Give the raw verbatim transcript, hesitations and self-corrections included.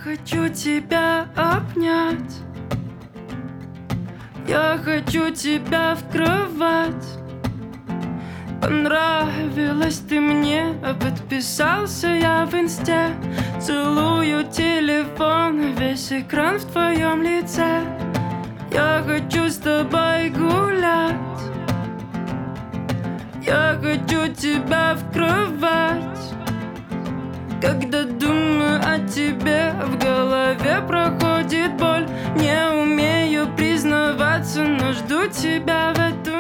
хочу тебя обнять, я хочу тебя в кровать. Понравилась ты мне, а подписался я в инсте. Целую телефон, весь экран в твоем лице. Я хочу с тобой гулять, я хочу тебя в кровать. Когда думаю о тебе, в голове проходит боль. Не умею признаваться, но жду тебя в эту